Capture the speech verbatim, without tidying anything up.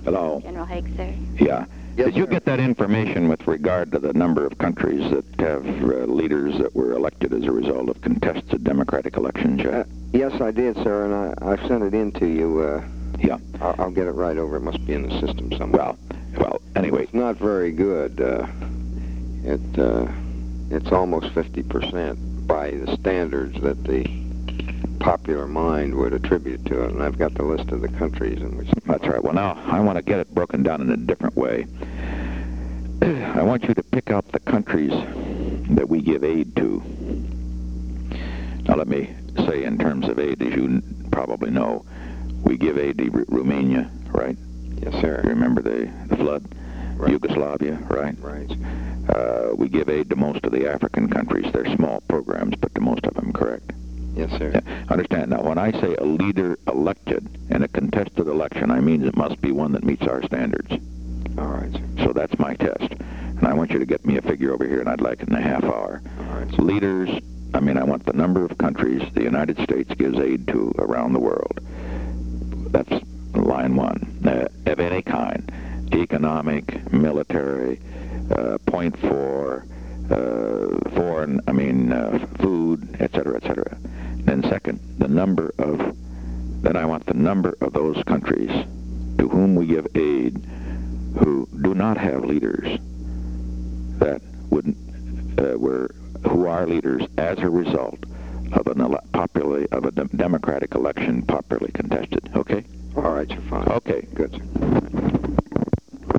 Hello. General Haig, sir. Yeah. Yes, Did you sir. get that information with regard to the number of countries that have uh, leaders that were elected as a result of contested democratic elections yet? Uh, yes, I did, sir, and I, I sent it in to you. Uh, yeah. I'll, I'll get it right over. It must be in the system somewhere. Well, well, anyway. It's not very good. Uh, it uh, It's almost fifty percent by the standards that the popular mind would attribute to it, and I've got the list of the countries in which... That's right. Well, now, I want to get it broken down in a different way. I want you to pick out the countries that we give aid to. Now, let me say in terms of aid, as you probably know, we give aid to R Romania, right? Yes, sir. You remember the, the flood? Right. Yugoslavia, right? Right. Uh, we give aid to most of the African countries. They're small programs, but to most of them, correct? Yes, sir. Yeah. Understand, now, when I say a leader elected in a contested election, I mean it must be one that meets our standards. All right, sir. So that's my test. And I want you to get me a figure over here, and I'd like it in a half hour. All right, sir. Leaders, I mean, I want the number of countries the United States gives aid to around the world. That's line one. Uh, of any kind. Economic, military, uh, point four, uh, foreign, I mean, uh, food, et cetera, et cetera. Then second, the number of, then I want the number of those countries to whom we give aid who do not have leaders that would, uh, were, who are leaders as a result of an ele popularly, of a de democratic election popularly contested. Okay? All right, you're fine. Okay. Good, sir.